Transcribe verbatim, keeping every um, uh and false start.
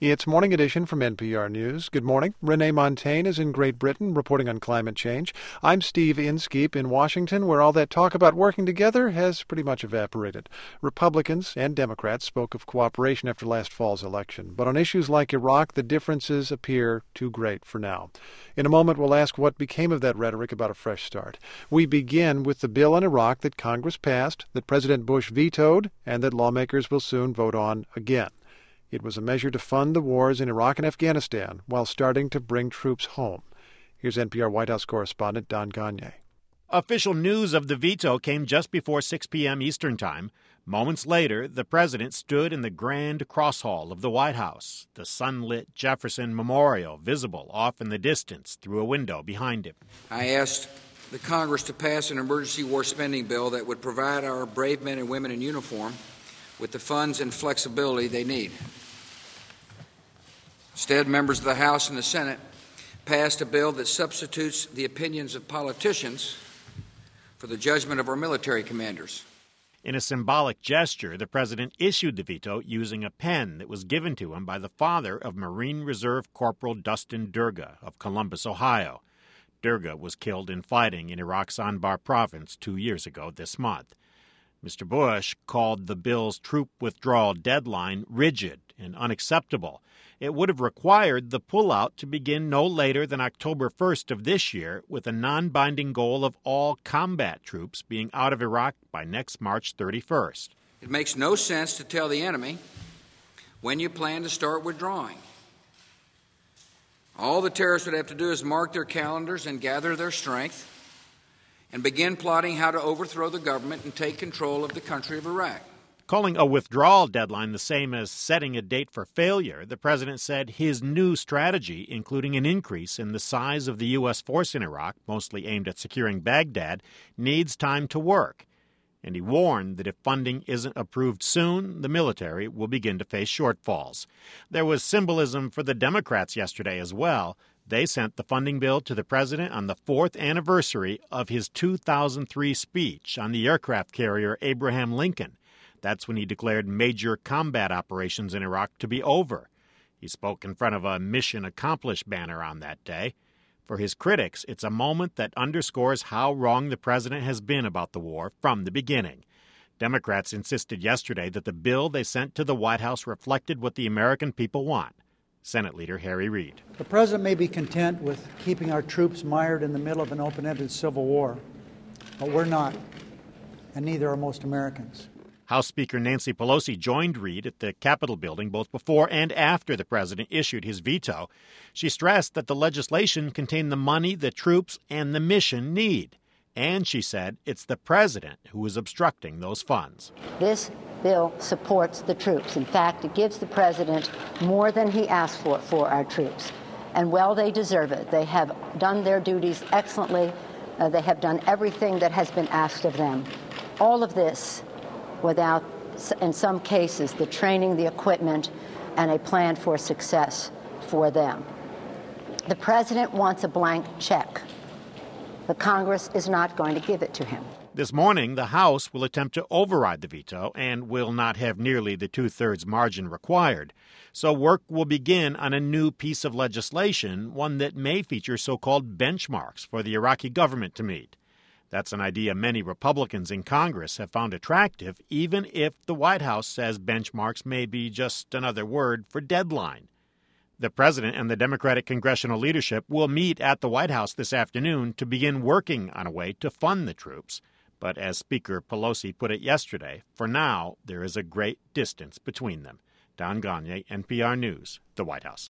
It's Morning Edition from N P R News. Good morning. Renee Montagne is in Great Britain reporting on climate change. I'm Steve Inskeep in Washington, where all that talk about working together has pretty much evaporated. Republicans and Democrats spoke of cooperation after last fall's election. But on issues like Iraq, the differences appear too great for now. In a moment, we'll ask what became of that rhetoric about a fresh start. We begin with the bill on Iraq that Congress passed, that President Bush vetoed, and that lawmakers will soon vote on again. It was a measure to fund the wars in Iraq and Afghanistan while starting to bring troops home. Here's N P R White House correspondent Don Gonyea. Official news of the veto came just before six p.m. Eastern Time. Moments later, the president stood in the grand cross hall of the White House, the sunlit Jefferson Memorial visible off in the distance through a window behind him. I asked the Congress to pass an emergency war spending bill that would provide our brave men and women in uniform with the funds and flexibility they need. Instead, members of the House and the Senate passed a bill that substitutes the opinions of politicians for the judgment of our military commanders. In a symbolic gesture, the president issued the veto using a pen that was given to him by the father of Marine Reserve Corporal Dustin Durga of Columbus, Ohio. Durga was killed in fighting in Iraq's Anbar province two years ago this month. Mister Bush called the bill's troop withdrawal deadline rigid and unacceptable. It would have required the pullout to begin no later than October first of this year, with a non-binding goal of all combat troops being out of Iraq by next March thirty-first. It makes no sense to tell the enemy when you plan to start withdrawing. All the terrorists would have to do is mark their calendars and gather their strength and begin plotting how to overthrow the government and take control of the country of Iraq. Calling a withdrawal deadline the same as setting a date for failure, the president said his new strategy, including an increase in the size of the U S force in Iraq, mostly aimed at securing Baghdad, needs time to work. And he warned that if funding isn't approved soon, the military will begin to face shortfalls. There was symbolism for the Democrats yesterday as well. They sent the funding bill to the president on the fourth anniversary of his two thousand three speech on the aircraft carrier Abraham Lincoln. That's when he declared major combat operations in Iraq to be over. He spoke in front of a Mission Accomplished banner on that day. For his critics, it's a moment that underscores how wrong the president has been about the war from the beginning. Democrats insisted yesterday that the bill they sent to the White House reflected what the American people want. Senate Leader Harry Reid. The president may be content with keeping our troops mired in the middle of an open-ended civil war, but we're not, and neither are most Americans. House Speaker Nancy Pelosi joined Reid at the Capitol building both before and after the president issued his veto. She stressed that the legislation contained the money the troops and the mission need. And she said it's the president who is obstructing those funds. This bill supports the troops. In fact, it gives the president more than he asked for for our troops. And well, they deserve it. They have done their duties excellently. Uh, they have done everything that has been asked of them. All of this without, in some cases, the training, the equipment, and a plan for success for them. The president wants a blank check. The Congress is not going to give it to him. This morning, the House will attempt to override the veto and will not have nearly the two-thirds margin required. So work will begin on a new piece of legislation, one that may feature so-called benchmarks for the Iraqi government to meet. That's an idea many Republicans in Congress have found attractive, even if the White House says benchmarks may be just another word for deadline. The president and the Democratic congressional leadership will meet at the White House this afternoon to begin working on a way to fund the troops. But as Speaker Pelosi put it yesterday, for now, there is a great distance between them. Don Gonyea, N P R News, the White House.